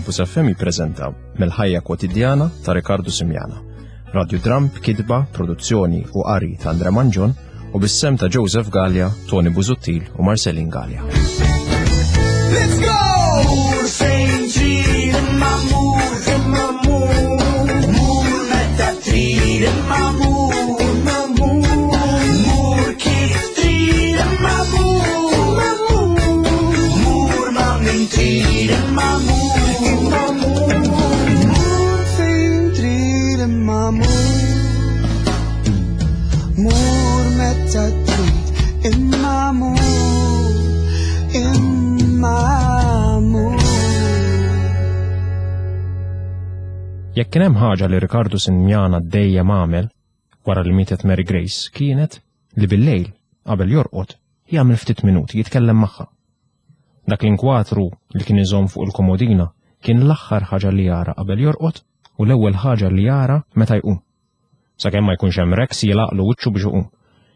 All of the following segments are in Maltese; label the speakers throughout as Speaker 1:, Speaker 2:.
Speaker 1: Campus FM jippreżenta mill-ħajja kwotidjana ta' Ricardo Simjana. Radio Dram b'kitba, produzzjoni u qari ta' Andrea Manġon u bis-sem ta' Joseph Gallia, Tony Buzuttil u Marcelin Gallia.
Speaker 2: Let's go! Mur fejn trid imma mur meta trid imma mur kif trid imma mur ma min trid imma mur fejn trid imma mur meta trid imma
Speaker 1: Jekk kien hemm ħaġa li Ricardo Simjana dejjem għamel wara li mietet Mary Grace kienet li bil-lejl qabel jorqod jagħmel ftit minuti jitkellem magħha. Dak l-inkwatru li kien iżomm fuq il-komodina kien l-aħħar ħaġa li jara qabel jorqod u l-ewwel ħaġa li jara meta jqum. Sakemm ma jkunx hemm Rex jilaqlu wiċċu biex iqum.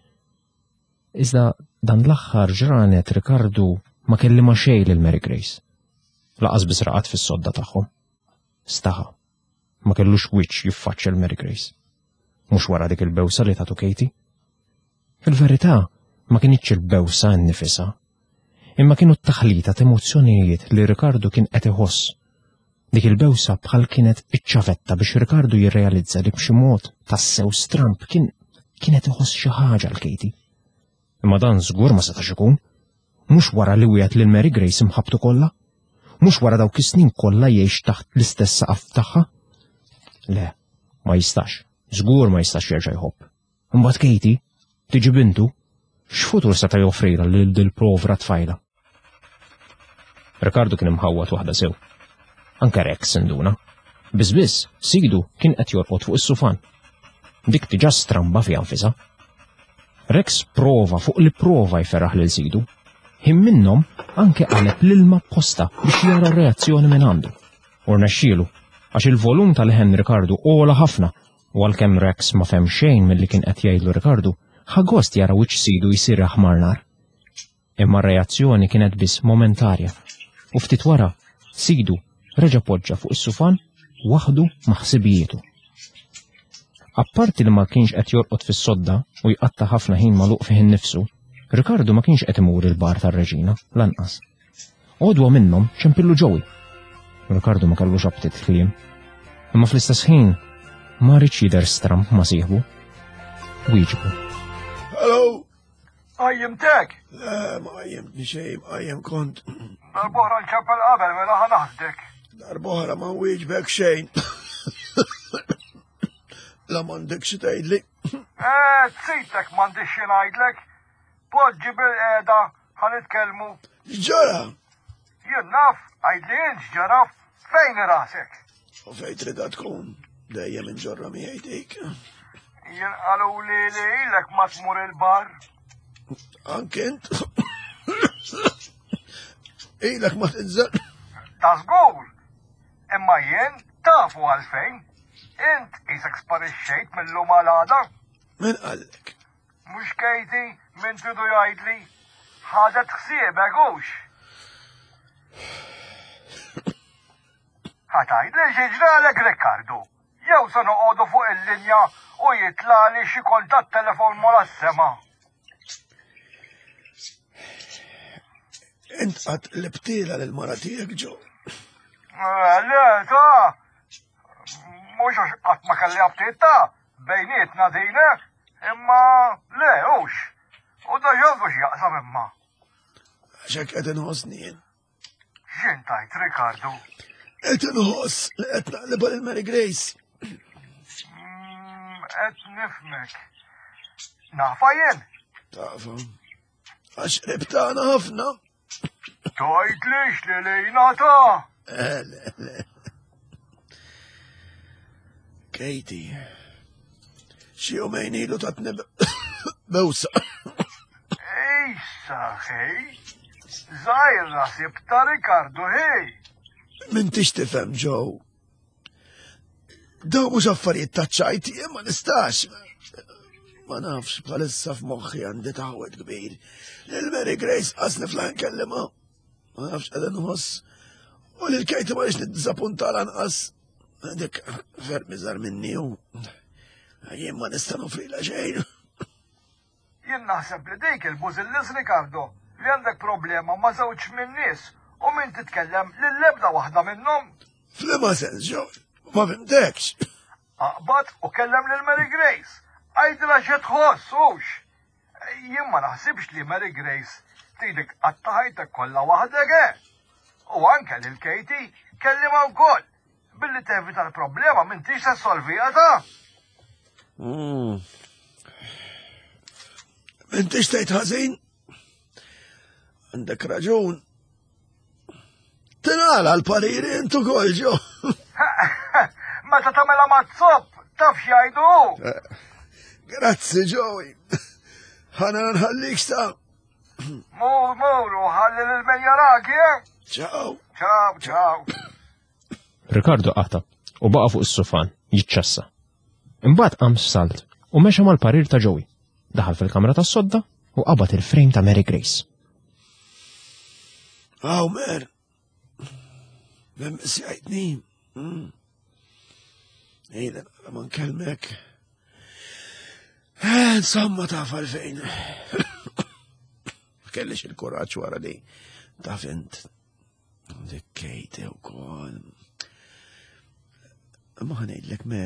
Speaker 1: Iżda dan l-aħħar ġranet Ricardo ma kellima xejn lil Mary Grace. Laqas biss raqat fis-sodda tagħhom. Staħa. Ma kellux wiċċ jiffaċċja l-Mary Grace. Mhux wara dik il-bewsa li tagħtu Katie. Fil-verità ma kienitx il-bewsa nnifisha, imma kienu t-taħlita ta' emozzjonijiet li Ricardo kien qed iħoss. Dik il-bewsa bħal kienet iċċavetta biex Ricardo jirrealizza li b'xi mod tassew stramp kienet iħoss xi ħaġa l Katie. Imma dan żgur ma setax ikun. Mhux wara li wieħed lil Mary Grace imħabbtu kollha? Mhux wara dawk is-snin kollha jgħix taħt l-istess saqaf tagħha? Le, ma jistax. Żgur ma jistax jerġa' jħobb. Imbagħad Katie, tiġi bintu, x'futur seta' joffrila lil dil-provra tfajla. Ricardo kien imħawwat waħda sew. Anke Rex induna. Biss Sigdu kien qed jorqod fuq is-sufan. Dik diġà stramba fiha nfisha. Rex prova fuq li prova jferraħ lil Sigdu. Him minnhom anke qaleb l-ilma apposta biex jara reazzjoni minn għandu. U rnexxielu għax il-volum tal-ħen Ricardo ola ħafna u għalkemm Rex ma fehm xejn milli kien qed jgħidlu Ricardo, ħagost jara wiċċ Sigdu jsir aħmar nar. Imma r-reazzjoni kienet biss momentarja u ftit wara Sigdu reġa' poġġa fuq is-sufan waħdu ma' ħsibijietu. Apparti li ma kienx qed jorqod fis-sodda u jqatta' ħafna ħin magħluq fih innifsu, Ricardo ma kienx qed imur il-bar tar-Reġina lanqas. Għodwa minnhom ċempillu ġowi. Ricardo ma kellux abtit kliem, imma fl-istess ħin ma rridx jidher stramp ma sieħbu. Wieġbu.
Speaker 3: Hello.
Speaker 2: Għajjem tek?
Speaker 3: Le, ma għajjemtni xejn, għajjem kont.
Speaker 2: Darbohra nċappel qabel mela ħanaħdek.
Speaker 3: Darbohra ma wieġbek xejn. La m'għandek xi tgħidli.
Speaker 2: Tsejtek m'għandix xi ngħidlek. Poġġi bil-qiegħda ħanitkellmu.
Speaker 3: X'ġara?
Speaker 2: Jien naf, għajdli jien x'ġara fejn rasek.
Speaker 3: U fejn tridha tkun, dejjem inġorra miegħi dik.
Speaker 2: Jien qalu li ilek ma tmur il-bar.
Speaker 3: Anke int? Ilek ma tinżel.
Speaker 2: Ta' żgur. Imma jien tafu għalfejn. Int isek sparixxejt mill-lum għal-għada.
Speaker 3: Min qallek?
Speaker 2: Mhux Katie min tridu jgħidli ħadet ħsiebek hux. Ħatajdli ġiġralek Ricardo. Jew se noqogħdu fuq il-linja u jitlali xi kontatt telefon mola s-sema.
Speaker 3: Int qatt libtila lil mara tiegħek ġo.
Speaker 2: Le, ta' mhux qatt ma kelli abtiet ta' bejnietna dina, imma le hux. U da ġolbu x'jaqsam imma.
Speaker 3: Għaxek qed inħossni jien.
Speaker 2: X'in tajt Ricardo?
Speaker 3: Qed inħoss li qed naqlibha lil Mary Grace.
Speaker 2: Qed nifmek. Nafa jien?
Speaker 3: Tafa. Għax rebtana ħafna.
Speaker 2: Tgħidlix li lejna ta'.
Speaker 3: Le. Katie. Xi jumejn ilu tatni bewsa.
Speaker 2: Issa, hej. Żgħira sibta Ricardo, hej.
Speaker 3: M'intix tifhem Joe. Daw mhux affarijiet taċċajti, ma nistax. Ma nafx bħalissa f'moħħi għandi taħwed kbir. Lil Mary Grace qasni flan kellima. Ma nafx qegħda nħoss. U li l-kejti ma nid-dizappunta lanqas. Dik fermi żar minni u jien ma nista' nofrila xejn.
Speaker 2: Jien naħseb li dik il-bużillis Ricardo li għandek problema ma' żewġ minn nies u min titkellem lill-ebda waħda minnhom.
Speaker 3: F'liema sens, Joey, ma fimtekx.
Speaker 2: Aqbad u kellem lil Mary Grace. Għajdila xi tħoss hux. Jien ma naħsibx li Mary Grace tridek qatta ħajtek kollha waħdek U anke lil Katie kellima wkoll billi tevita l-problema m'intix tassolvija ta'.
Speaker 3: M'intix tgħid ħażin? Għandek raġun. Tingħala l-pariri intu kol ġo.
Speaker 2: Meta tagħmilha mazzob, taf x'jgħidu.
Speaker 3: Grazzi, Joey. Ħana nħallik sta.
Speaker 2: Muru, ħalli l-menjaraki,
Speaker 3: Ciao.
Speaker 2: Ciao, ciao.
Speaker 1: Ricardo qata u baqa fuq is-sufan jiċċassa. Imbagħad qam salt u mexa mal-parir ta' Joey. Daħal fil-kamra tas-sodda u qabad il-frame ta' Mary Grace.
Speaker 3: Mer. Mem sjajtni. Ejda, ma nkellmek. Insomma taf għalfejn. Kellix il-kuraġġ wara li taf int. Dik Katie wkoll. Ma ħanejdlek Mer.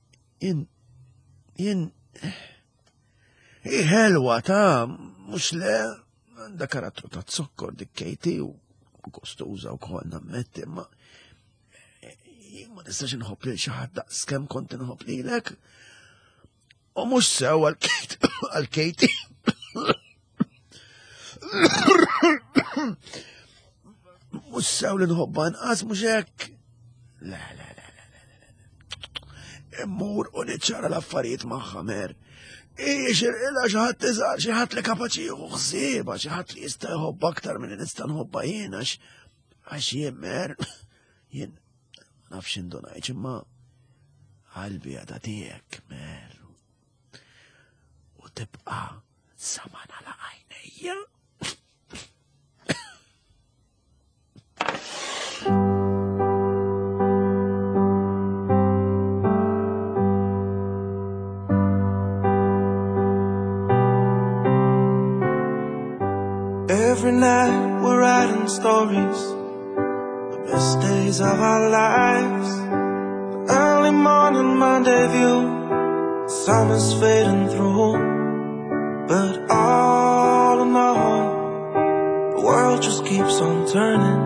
Speaker 3: Jien ħelwa ta' mhux le għandha karattru ta' zokkor dik Katie u kostuża wkoll nammetti, ma jien ma nistax inħobb lil xi ħadd daqskemm kont inħobb lilek. U mhux sew għal-Katie. Mhux sew li nħobba nqas mhux hekk. La. Immur u niċċara l-affarijiet magħha Mer. Xirqilha xi ħadd iżgħar, xi ħadd li kapaċi jieħu ħsiebha, xi ħadd li jista' jħobb aktar milli nista' nħobba jien għax jien Mer. Jien ma nafx indu ngħid imma qalbi għadha tiegħek Mer. U tibqa' saman għala għajnejja.
Speaker 4: Every night we're writing stories, the best days of our lives. Early morning Monday view, the sun is fading through. But all in all, the world just keeps on turning.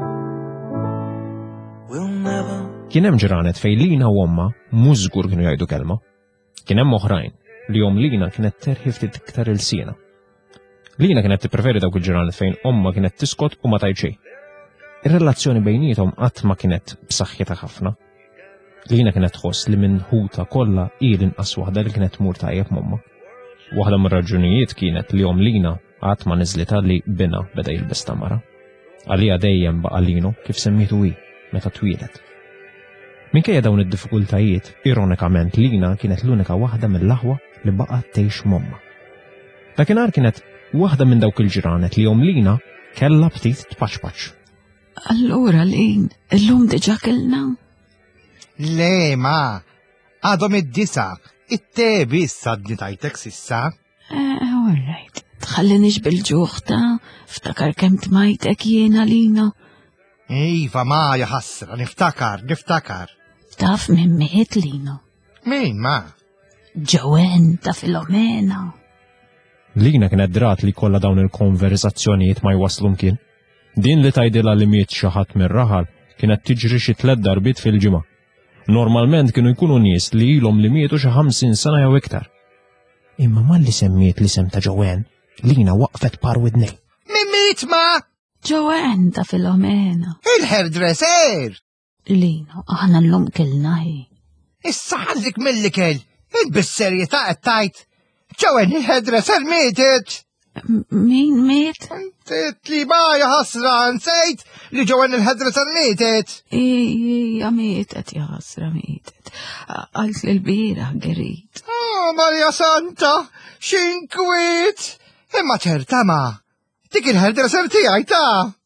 Speaker 4: We'll never.
Speaker 1: Kien hemm ġranet fejn Lina u omma mhux żgur kienu jgħidu kelma. Kien hemm oħrajn li Lina kienet terħi ftit iktar il-siena. Lina kienet tippreferi dawk il-ġranet fejn omma kienet tiskot u ma tgħid xejn. Ir-relazzjoni bejniethom qatt ma kienet b'saħħitha ħafna. Lina kienet tħoss li minn ħuta kollha il inqas waħda li kienet tmur tajjeb momma. Waħda mir-raġunijiet kienet li Lina qatt ma niżlitha li bina beda jilbes tamara. Għalija dejjem baqa' Lino kif semmietu hi meta twieled. Minkejja dawn id-diffikultajiet, ironikament Lina kienet l-unika waħda mill-aħwa li baqgħet tgħix momma. Dakinhar kienet waħda minn dawk il-ġranet li Lina kellha ftit tpaċpaċ.
Speaker 5: Allura Lin, illum diġà kellna?
Speaker 6: Le ma, għadhom id-disa, it-tebi s-sadni tajtek sissa.
Speaker 5: All right, tħallinix bil-ġuħ ta' ftakar kemm tmajtek jiena Lina.
Speaker 6: Iva ma jaħassra, niftakar.
Speaker 5: Taf minn miet Lina.
Speaker 6: Min ma?
Speaker 5: Joanne ta' Filomena.
Speaker 1: Lina kienet drat li kollha dawn il-konverzazzjonijiet ma jwaslu mkien. Din li tgħidilha li miet xi ħadd mir-raħal kienet tiġri xi 3 darbiet fil-ġimgħa. Normalment kienu jkunu nies li ilhom li mietu xi 50 sena jew iktar. Imma malli semmiet l-isem ta' Joanne, Lina waqfet par widnej.
Speaker 6: Min miet ma?
Speaker 5: Joanne ta' Filomena.
Speaker 6: Il-hairdresser!
Speaker 5: Lina, aħna l-lum kellna hi.
Speaker 6: Issa ħallik mill-li kell, il-bis-serjetà qed tajt. Joanne il-hairdresser mietet!
Speaker 5: Min miet?
Speaker 6: Tit li ma jaħasra nsejt li Joanne il-hairdresser mietet.
Speaker 5: Ija mietet, jaħasra mietet. Għalt l-bira gerit.
Speaker 6: Oh, Maria Santa, xinkwiet! Imma ċerta ma, dik il-hairdresser tiegħi ta'.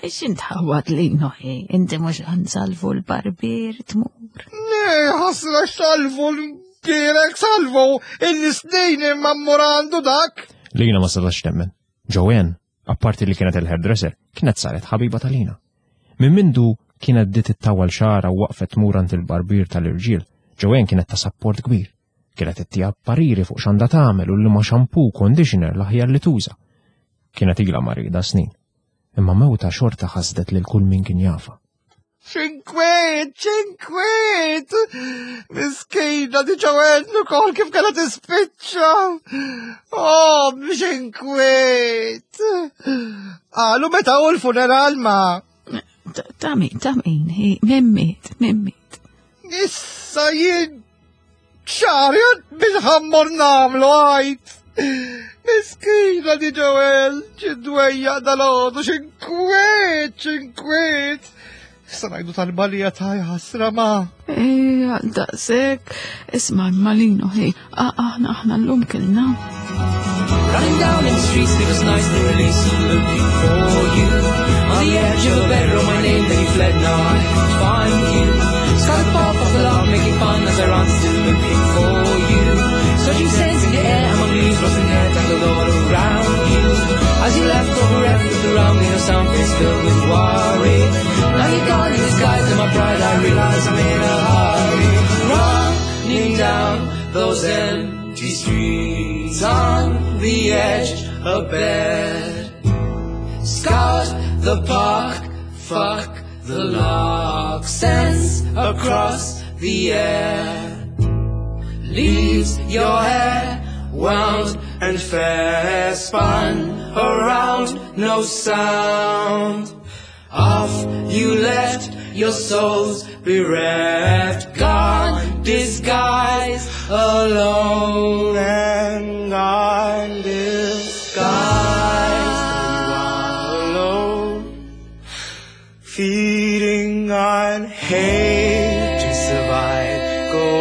Speaker 5: X'intħawad li noħi, inti mhux ħansalvu l-barbier tmur.
Speaker 6: ħasra salvu l-kierek salvu il-nisdejn mammorandu dak.
Speaker 1: Lina ma setax temmen. Joanne, apparti li kienet il-hairdresser, kienet saret ħabiba tal-Lina. Minn mindu kienet dit it-tawal xara u waqfet murant il-barbier tal-irġiel, Joanne kienet ta' support kbir. Kienet ittija pariri fuq x'għandha tagħmel u li ma shampoo conditioner l-aħjar li tuża. Kienet ilha marida snin. Imma mewta xorta ħasdet lil kull min kien jafa.
Speaker 6: ċinkwiet! Miskejna di Joanne ukoll kif kellha tispiċċa. ċinkwiet! Qalu meta hu l-funeral ma.
Speaker 5: Ta' min, mimmit.
Speaker 6: Issa jien ċarjat bil-ħammor namlu għajt. Miskejna di Joanne ċidwejja dal-għodu ċinkwiet. Issa ngħidu tal-balija ta' ħasra ma.
Speaker 5: Daqsek, isma' malino ħej, aħna l-lum kilna.
Speaker 7: Running down in the streets, it was nice to release you, looking for you. On the edge of a bedroom, my name, then you fled, now I can't find you. Scarlet pop of the love, making fun as I run, still looking for you. Searching sense in the air, among leaves, lost in air, tangled all around you. As you left over everything around me, no sound face filled with worry. Now you're gone in disguise, and my pride, I realize I'm in a hurry. Running down those empty streets, on the edge of bed. Scout the park, fuck the lock, sense across the air. Leaves your hair wound and fair, spun around, no sound. Off you left, your soul's bereft, gone, disguised, alone and gone, disguised, alone, feeding on hate to survive, go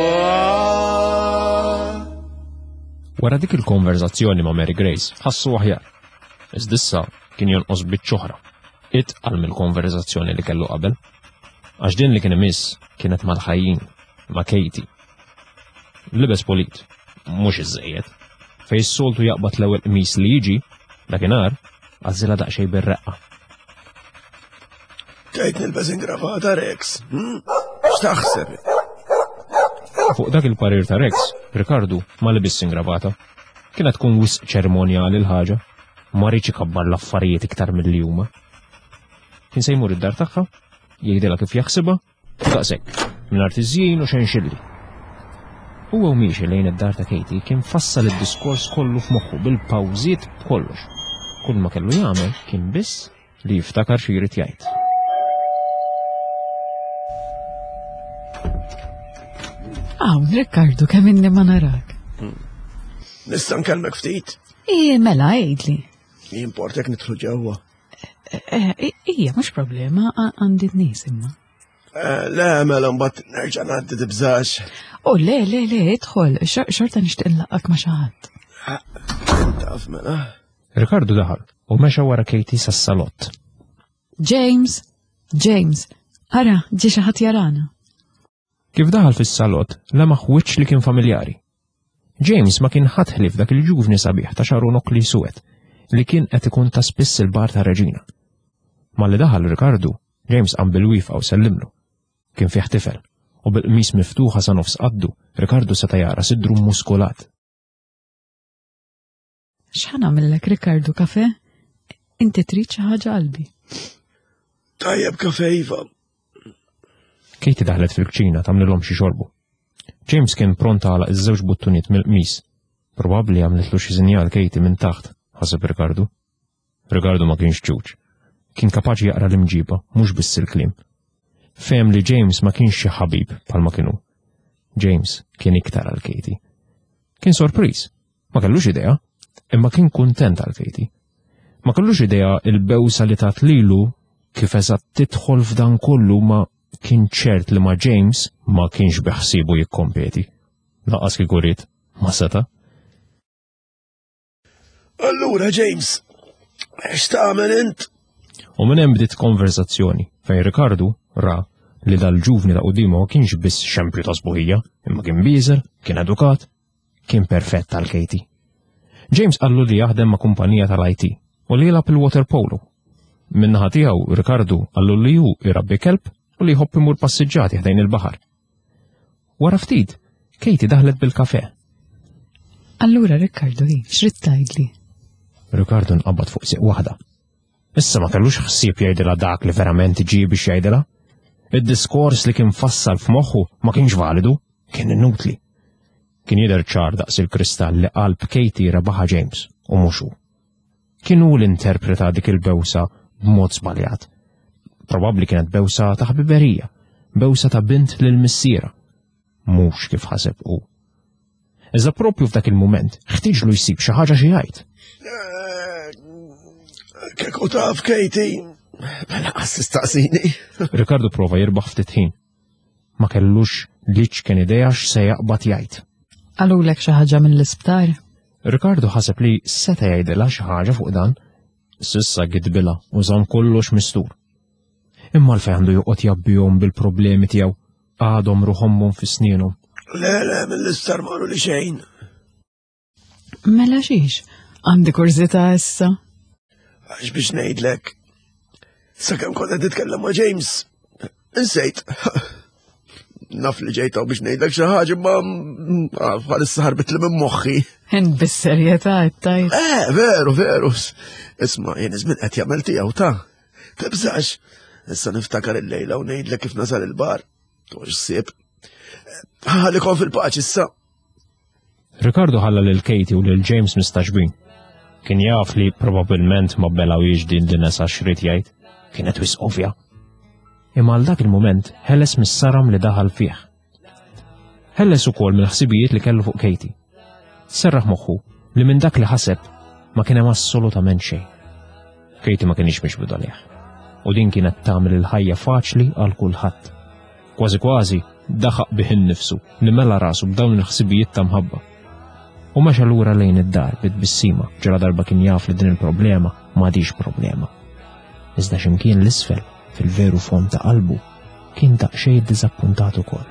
Speaker 7: on.
Speaker 1: Wara dik il-konverzazzjoni ma' Mary Grace ħassu aħjar. Iżdissa kien jonqos biċ-ċoħra. Itqal mill-konverzazzjoni li kellu qabel. Għax din li kien imiss kienet mal-ħajjin, ma' Katie. Libes polit, mhux iżejjed. Fejn s-soltu jaqbad l-ewwel qmis li jiġi, dakinhar għażilha daqsxejn bir-reqqa.
Speaker 3: Tgħid nilbes ingravata Rex. X'taħseb?
Speaker 1: Fuq dak il-parir ta' Rex, Ricardo ma libis ingravata. Kienet tkun wisq ċerimonjali l-ħaġa, ma rridx ikabbar l-affarijiet iktar milli huma. Kien se jmur id-dar tagħha, jgħidilha kif jaħsibha, daqshekk, mingħajr tiżjien u xenxilli. Huwa miexi lejn id-dar ta' Katie kien fassal id-diskors kollu f'moħħu bil-pawżiet b'kollox. Kull ma kellu jagħmel kien biss li jiftakar xi jrid jgħid.
Speaker 5: Ricardo, kemm inni ma narak.
Speaker 3: Nista' nkellmek ftit?
Speaker 5: Mela għidli.
Speaker 3: Jimportek nidħlu ġewwa.
Speaker 5: Ija, mhux problema, għandi n-nies imma.
Speaker 3: Le, mela mbagħad nerġa' ngħaddi tibżax.
Speaker 5: Le, idħol, xorta nixtieq nlaqgħek ma' xi ħadd.
Speaker 3: Taf mela.
Speaker 1: Ricardo daħal u mexa wara Katie sas-salott.
Speaker 5: James, ara, ġie xi ħadd jarana.
Speaker 1: Kif daħal fis-salott, lemaħ wiċċ li kien familjari. James ma kien ħadd ħlief dak il-ġuvni sabiħ ta' xaru nokli suwed li kien qed ikun ta' spiss il-bar ta' Reġina. Malli daħal Ricardo, James qam bil-wifqa u sellimlu. Kien fih tifel u bil-qmis miftuħa sa nofs qaddu, Ricardo seta' jara sidru muskulat.
Speaker 5: X'ħan għamillek Ricardo, kafe? Inti trid xi ħaġa qalbi.
Speaker 3: Tajjeb kafe iva.
Speaker 1: Katie daħlet fil-kċina tagħmlilhom xi xorbu. James kien pronta għala iż-żewġ buttuniet mill-qmis. Probabbli għamletlu xi sinjal Katie minn taħt, ħaseb Ricardo. Ricardo ma kienx ġuġ. Kien kapaċi jaqra l-imġiba, mhux biss il-kliem. Fehem li James ma kienx xi ħabib bħalma kienu. James kien iktar għal Katie. Kien sorpriż, ma kellux idea, imma kien kuntent għal Katie. Ma kellux idea il-bewsa li tat lilu kif eżatt tidħol f'dan kollu ma kien ċert li ma' James ma kienx beħsibu jikkompeti. Laqas kieku rid, ma seta'.
Speaker 3: Allura James, x'tagħmel int?
Speaker 1: U minn hemm bdiet konverzazzjoni fejn Ricardo ra li dal-ġuvni ta' qudiemu ma kienx biss xempju ta' sbuħija, imma kien bieżer, kien edukat, kien perfett tal Katie. James qallu li jaħdem ma' kumpanija tal-IT u li jilgħab il-water polo. Min-naħa tiegħu Ricardo qallu li hu irabbi kelb u li jħobb imur passiġġati ħdejn il-baħar. Wara ftit, Katie daħlet bil-kafè.
Speaker 5: Allura Ricardo, x'rid tgħidli?
Speaker 1: Ricardo nqabbad fuq siq waħda. Issa ma kellux ħsieb jgħidilha dak li verament iġi biex jgħidilha. Id-diskors li kien fassal f'moħħu ma kienx validu, kien inutli. Kien jidher ċar daqs il-kristall li qalb Katie rebaħa James u mhux hu. Kien hu l-interpreta dik il-bewsa b'mod żbaljat. Probabbli kienet bewsa ta' ħbiberija, bewsa ta' bint lil missiera. Mhux kif ħaseb hu. Iżda proprju f'dak il-mument ħtieġlu jsib xi ħaġa xi jgħid.
Speaker 3: Kieku taf Katie, mela qas tistaqsini.
Speaker 1: Ricardo prova jirbaħ ftit ħin. Ma kellux liċ kien idea x'se jaqbad jgħid.
Speaker 5: Qalulek xi ħaġa mill-isptar?
Speaker 1: Ricardo ħaseb li seta' jgħidilha xi ħaġa fuq dan. S'issa gidbilha u żamm kollox mistur. Imma l-fejn għandu joqgħod jabbihom bil-problemi tiegħu għadhom ruħomhom fi snienhom.
Speaker 3: Le, mill-istar marru li xejn.
Speaker 5: Mela xiex, għandi kurzita issa.
Speaker 3: Għax biex ngħidlek, sakemm kont qed titkellem ma' James, insejt. Naf li ġejtaw biex ngħidlek xi ħaġa ma bħalissa ħarbit li minn moħħi.
Speaker 5: Int bis-serjetà tajt.
Speaker 3: Veru. Isma' jien iżmin qed jagħmel tiegħu ta'. Tibżax, issa niftakar il-lejla u ngħidlek kif nasal il-bar. U x'sieb. Ħallikom fil-paċi issa.
Speaker 1: Ricardo ħalla lil Katie u lil James mistaġbin. Kien jaf li probabbilment ma belawiex din nesa xrid jgħid. Kienet wis ovvja. Imma għal dak il-mument ħeles mis-saram li daħal fih. Ħeles ukoll mill-ħsibijiet li kellu fuq Katie. Serraħ moħħu li minn dak li ħaseb ma kien hemm assolutament xejn. Katie ma kienx mixbud għalih. U din kienet tagħmel il-ħajja faċli għal kulħadd. Kważi daħaq bih innifsu li mela rasu b'dawn il-ħsibijiet ta' mħabba. U mexa lura lejn id-dar bitbissima ġara darba kien jaf li din il-problema m'għadix problema. Iżda x'imkien l-isfel fil-veru fond ta' qalbu kien daqsxejn diżappuntat ukoll.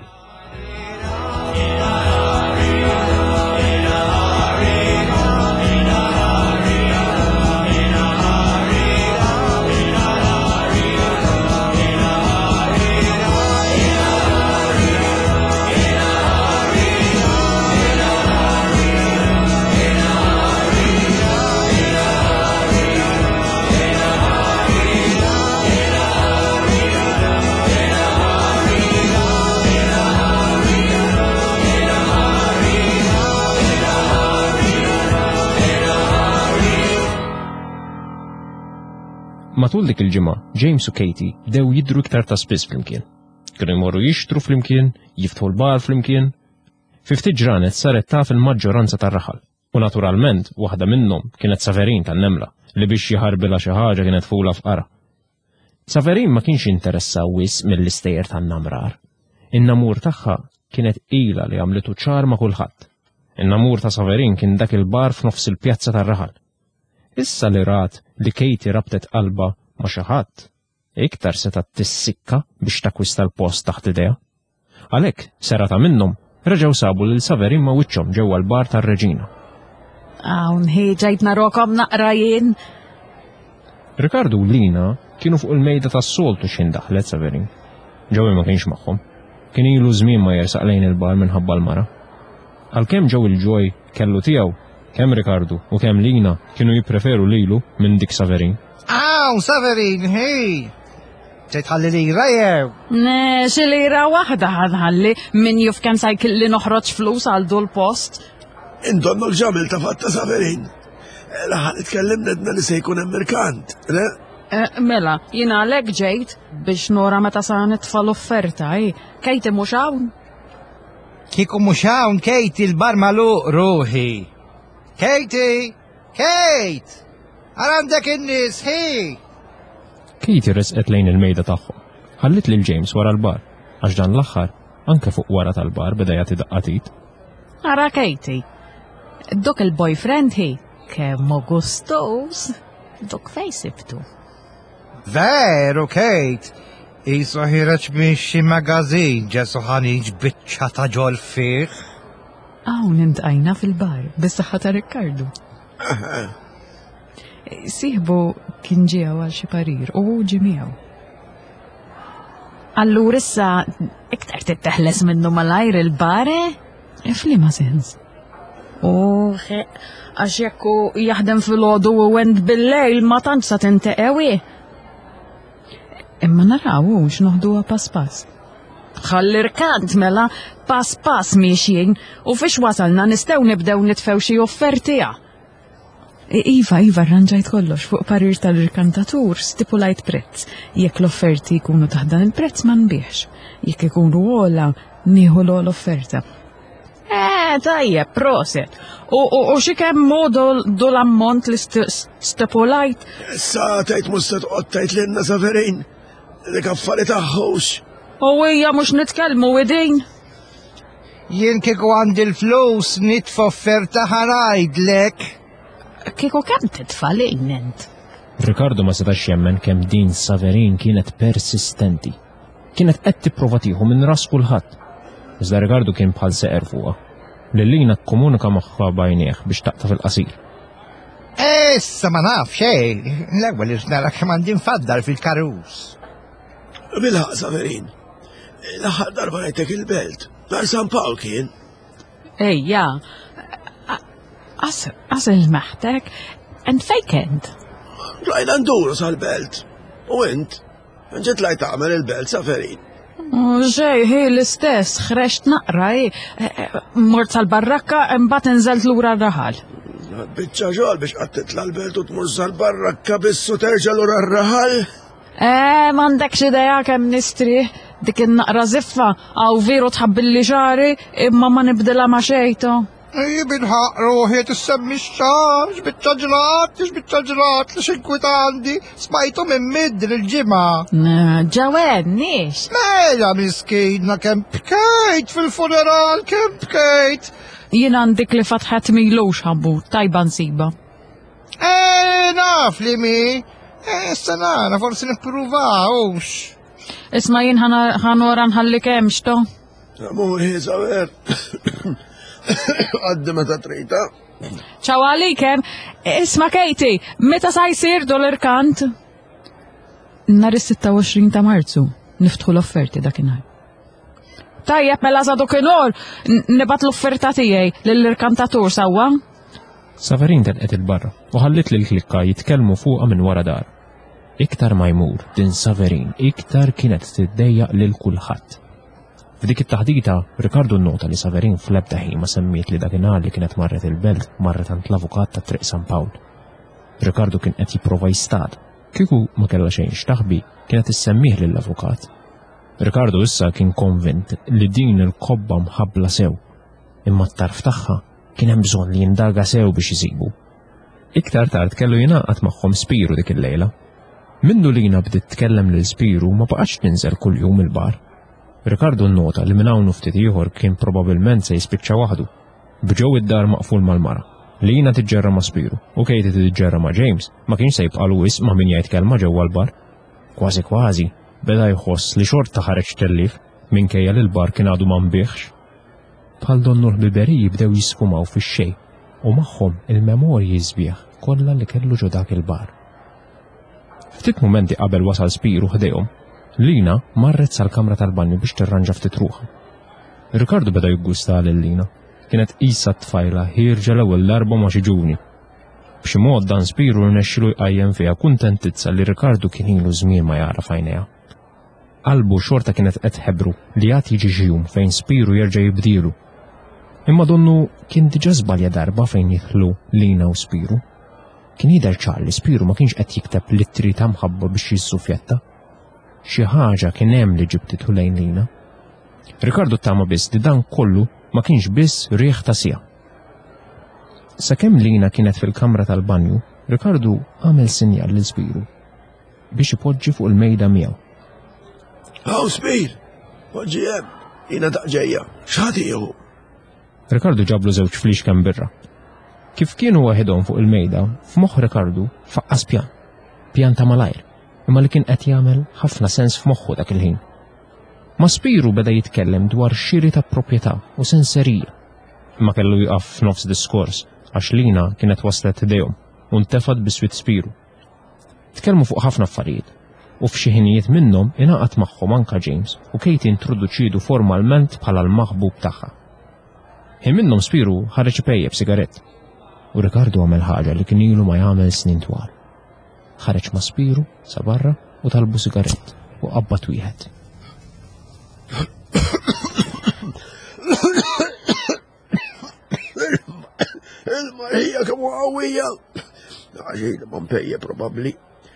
Speaker 1: Matul dik il-ġimgħa, James u Katie bdew jidhru iktar ta' spiss flimkien. Kienu jmorru jixtru flimkien, jiftħu l-bar flimkien. Fi ftit ġranet saret taf il-maġġoranza tar-raħal. U naturalment waħda minnhom kienet Saverin tan-Nemla li biex jħarbilha xi ħaġa kienet fula f'qara. Saverin ma kienx interessa wis mill-istejjer tan-namrar. In-namur tagħha kienet ilha li għamlitu ċar ma' kulħadd. In-namur ta' Saverin kien dak il-bar f'nofs il-pjazza tar-raħal. Issa li rat li Katie rabtet qalba ma' xi ħadd, iktar seta' tissikka biex takwista l-post taħt idea. Għalhekk serata minnhom reġgħu sabu lil Saverin ma' wiċċhom ġewwa l-bar tar-Reġina.
Speaker 5: Hawn ħejġajt narokom naqra jien.
Speaker 1: Ricardo u Lina kienu fuq il-mejda tas-soltu x'in daħlet Saverin. Ġewi ma kienx magħhom. Kien ilu żmien ma jersaq lejn il-bar minħabba l-mara. Għalkemm ġew il-ġoj kellu tiegħu kemm Ricardo u kemm Lina kienu jippreferu lilu minn dik Saverin.
Speaker 6: Saverin, hej! ġejt ħalli lira jew?
Speaker 5: Ne, xi lira waħda ħadħalli min juf kemm sajkil li noħroġ flus għal dul post.
Speaker 3: Indonnu l-ġamil ta' fatta Saverin. Laħan itkellem nedna li se jkun hemm merkant, ne?
Speaker 5: Mela, jina għalhekk ġejt biex nora meta sa nitfa' l-offerta, Katie mhux hawn?
Speaker 6: Kieku mhux hawn Katie il-bar magħluq ruħi. Katie! Kate! Għandek in-nies, hi!
Speaker 1: Katie resqet lejn il-mejda tagħhom. Ħallit lil James wara l-bar, għax dan l-aħħar anke fuq wara tal-bar beda jagħti daqqatit.
Speaker 5: Ara Katie, dok il-boyfriend hi kemm gustos, dok fejn sibtu.
Speaker 6: Veru, Kate. Isu ħireċ minn xi magazin ġesu ħaniġ biċċa ta' ġol fih.
Speaker 5: Hawn intqajna fil-bar, bis-saħħa ta' Riccardo. Sieħbu kien ġiew għal xi parir u ġie miegħu. Allura issa iktar titteħles minnu malajr il-bare? F'liema sens? Għax jekku jaħdem fil-ħodu u wend bil-lejl ma tantx sa tinteqewi. Imma naraw x'noħduha pass-pass. Ħalli rkant mela pass-pass miexjin u fiex wasalna nistgħu nibdew nitfew xi offertija. Iva, arranġajt kollox fuq parir tal-rikantatur stipulajt prezz. Jekk l-offerti jkunu taħdan il-prezz ma nbiex. Jekk ikunu għola, nieħu l-offerta. Tajjeb, proset. U xi kemm modu l-ammont li stipulajt?
Speaker 3: Sa tajt mustat qottajt l-inna Saverin. Dik affarijiet taħħux.
Speaker 5: U hija mhux nitkellmu widin?
Speaker 6: Jien kieku għandi l-flus nitfa' offerta ħanajdlek.
Speaker 5: Kieku kemm titfa' lejn int?
Speaker 1: Riccardo ma setax jemmen kemm din Saverin kienet persistenti. Kienet qed tipprova tieħu minn ras kulħadd. Iżda Riccardo kien bħal seqer fuqha. Lillina kkomunika magħha bajnieh biex taqta' fil-qasir.
Speaker 6: Issa ma naf xejn. L-ewwel nara kemm għandi nfaddal fil-karus.
Speaker 3: Bilħaq Saverin. L-aħħar darba rajtek il-belt. Nar San Pawl kien.
Speaker 5: Ejja. Qasel maħtek. And fejkend?
Speaker 3: Tlajna nduru sal-belt. U int? Ġiet lajt tagħmel il-belt Saverin.
Speaker 5: Ġej, hi l-istess, ħreġt naqra, mort sal-barrakka, imbagħad inżelt lura r-raħal.
Speaker 3: Biċċa ġol biex qatt titla' l-belt u tmur sal-barrakka bissu terġa' lura r-raħal.
Speaker 5: M'għandekx idea kemm nistri, dik in-naqra ziffa għaw veru tħabbilli ġari, imma ma nibdilha ma' xejto.
Speaker 6: Bilħaq ruħi tissemmi x-xar, x'biċċaġrat li xinkwitandi, smajtu minn midr il-ġimgħa.
Speaker 5: Ġawen, nix?
Speaker 6: Mela miskidna kemm bkejt fil-funeral, kemm bkejt.
Speaker 5: Jien għandik li fatħat milux ħabbu, tajba nsiba.
Speaker 6: Naf li mi. Sanana, forsi nippruvawx.
Speaker 5: Isma jien ħanora nħalli kemm xto?
Speaker 3: Amuri, Saver. Għaddi meta trita.
Speaker 5: ċaw għalikem, isma Katie, meta sa jsir $1 Nar is-26 ta' Marzu, niftħu l-offerti dakinhar. Tajjeb mela sa dakinhar nibgħat l-offerta tiegħi lill-irkantatur sewwa.
Speaker 1: Saverin telqet il-barra u ħallit lil klikka jitkellmu fuqha minn wara dar. Iktar ma jmur din Saverin, iktar kienet tiddejjaq lil kulħadd. F'dik it-taħdita, Riccardo nnota li Saverin fl-ebda ħin ma semmiet li dakinhar li kienet marret il-belt marret għand l-avukat ta' Triq San Pawl. Riccardo kien qed jipprova jistad. Kieku ma kellha xejn x'taħbi, kienet issemmih lill-avukat. Riccardo issa kien konvint li din il-kobba mħabbla sew, imma t-tarf tagħha kien hemm bżonn li jindaga sew biex isibu. Iktar tard kellu jingħaqad magħhom Spiru dik il-lejla. Minnu lina bdiet tkellem lil Spiru ma baqgħetx tinżel kuljum il-bar. Riccardo nnota li minn hawn ftit ieħor kien probabbilment se jispiċċa waħdu. Bġew id-dar maqful mal-mara. Lina tiġġerra ma' Spiru u Katie tiġġerra ma' James ma kienx se jibqa' wisq ma' min jgħid kelma ġewwa l-bar. Kważi kważi beda jħoss li xorta ħareġ tellif minkejja li l-bar kien għadu ma nbieħx. Bħal donnu l-biberiji bdew jisfumaw fix-xejn u magħhom il-memorji żbieħ kollha li kellu ġo dak il-bar. Ftit mumenti qabel wasal Spiru ħdejhom, Lina marret sal-kamra tal-banju biex tirranġa ftit ruħha. Riccardo beda jiggusta lil Lina. Kienet qisha tfajla ħirġa l-ewwel darba ma' xi ġuni. B'xi mod dan Spiru rnexxielu jqajjem fiha kuntentizza li Riccardo kien ilu żmien ma jara f'għajnejha. Qalbu xorta kienet qed ħebbru li għad jiġi xi jum fejn Spiru jerġa' jibdielu. Imma donnu kien diġà żbalja darba fejn jidħlu Lina u Spiru. Kien jidher ċar li Spiru ma kienx qed jikteb littri ta' mħabba biex jissufjetta. Xi ħaġa kien hemm li ġibtitu lejn Lina. Riccardo tama biss li dan kollu ma kienx biss rieħ ta' sija. Sakemm Lina kienet fil-kamra tal-banju, Riccardo għamel sinjal lil Spiru biex ipoġġi fuq il-mejda miegħu.
Speaker 3: Aw Spir, poġġi hemm, jiena daqġejja, x'ħad jieħu?
Speaker 1: Riccardo ġablu żewġ flix kemm birra. Kif kienu waħedhom fuq il-mejda, f'moħħ Riccardo faqqas pjan ta' malajr. imma li kien qed jagħmel ħafna sens f'moħħu dak il-ħin. Ma Spiru beda jitkellem dwar xiri ta' proprjetà u senserija. Imma kellu jqaf f'nofs diskors għax Lina kienet waslet idejhom u ntefad biswit Spiru. Tkellmu fuq ħafna affarijiet u f'xi ħinijiet minnhom ingħaqad magħhom anke James u Katie introduċiedu formalment bħala l-maħbub tagħha. Ħin minnhom Spiru ħareġ ipejjeb sigarett u Ricardo għamel ħaġa li kien ilu ma jagħmel snin twal. Ħareġ ma' Spiru sa barra u talbu sigarett u qabbad wieħed.
Speaker 3: Il-marħija kemm qawwija. Għaxejn ma mpejja probabbli.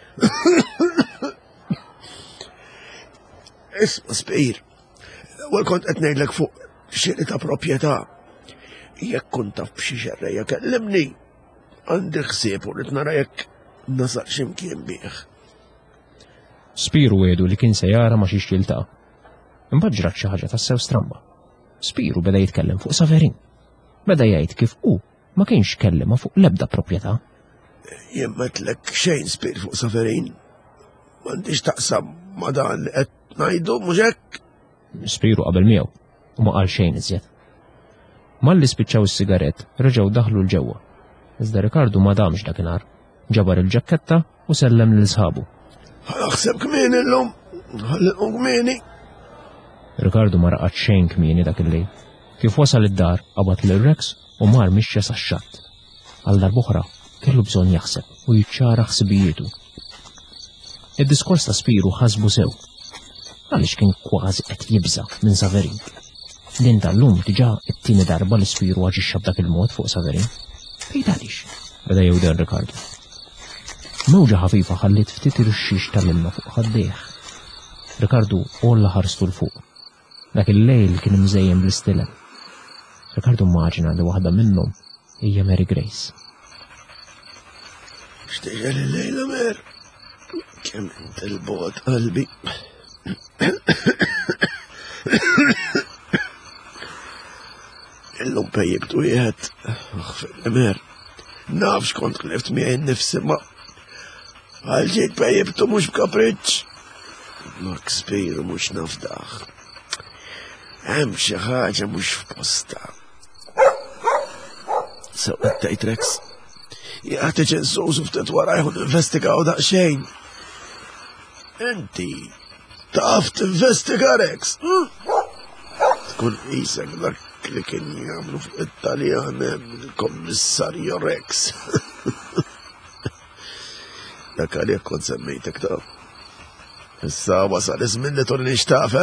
Speaker 3: Isma' Spir, l-ewwel kont qed ngħidlek fuq xiri ta' proprjetà. Jekk kont taf b'xi xerreja kellimni. Għandi ħsieb u rid nara jekk nasal x'imkien bih.
Speaker 1: Spiru għedu li kien se jara ma xiex jiltaqa'. Imbagħad ġrat xi ħaġa tassew stramba. Spiru beda jitkellem fuq Saverin. Beda jgħid kif hu ma kienx kellima fuq l-ebda proprjetà.
Speaker 3: Jien m'għidlek xejn Spir fuq Saverin. M'għandix taqsam ma' dan li qed ngħidu mhux hekk.
Speaker 1: Spiru qabel miegħu u ma qal xejn iżjed. Malli spiċċaw is-sigarett reġgħu daħlu l-ġewwa. Iżda Ricardo ma damx dakinhar. Ġabar il-ġakketta u sellem lil sħabu.
Speaker 3: Naħseb kmieni llum, ħallilhom kmieni.
Speaker 1: Ricardo ma raqgħet xejn kmieni dak il-lejl. Kif wasal id-dar qabad lil Rex u mar mixja sax-xatt. Għal darb'oħra kellu bżonn jaħseb u jiċċara ħsibijietu. Id-diskors ta' Spiru ħasbu sew. Għaliex kien kważi qed jibża minn Saverin. Din tal-lum diġà t-tieni darba li Spiru aġixxa b'dak il-mod fuq Saverin. Fejn għaliex? Beda jewden Ricardo. Mewġa ħafifa ħallit ftit ir-xix tal-ilma fuq ħaddejh. Ricardo olla ħarstu l-fuq. Dak il-lejl kien imżejjem bl-istilem. Ricardo immaġina li waħda minnhom hija Mary Grace.
Speaker 3: X'tiġel il-lejla Mer? Kemm int il-bogħod qalbi. Illum pejjibt wieħed. Mer, naf x'kont klift miegħi nnifsi ma għalġejt pejjibtu mhux b'kapriċċ. Mak Spiru mhux nafdaħ. Hemm xi ħaġa mhux f'posta. Sewqet tgħid Rex. Jagħti ċensużu ftit warajhu ninvestigaw daqsxejn. Inti taf tinvestiga Rex. Tkun qisek dak li kien jagħmlu fl-Italjan il-Kommissarju Rex. Dak għalih kont semmejtek ta'. Issa wasal iż-żmien li tolli nixtaf,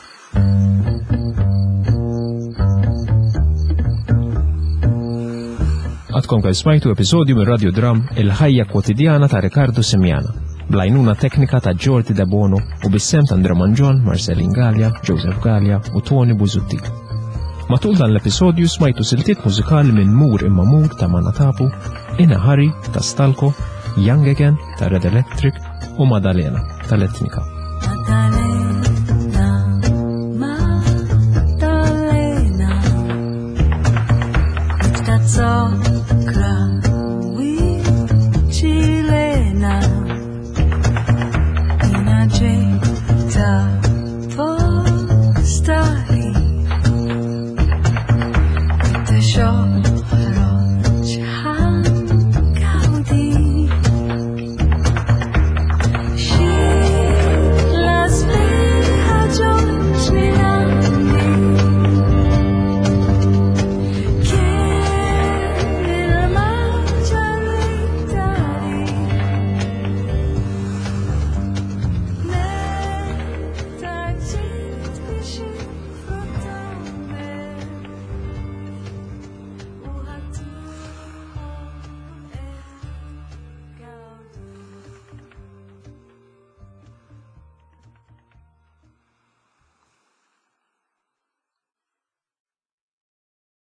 Speaker 1: Għadkom kif smajtu episodju minn Radio Dram Il-ħajja kwotidjana ta' Ricardo Semjana, blajnuna teknika ta' Jordi De Bono u bis-sem ta' Andrea Manġon, Marcelin Gallia, Joseph Gallia u Tony Buzutti. Matul dan l-episodju smajtu siltiet mużikali minn Mur imma Mur ta' Manatapu, Ina Hari ta' Stalko, Young Again ta' Red Electric u Madalena tal-Etnika.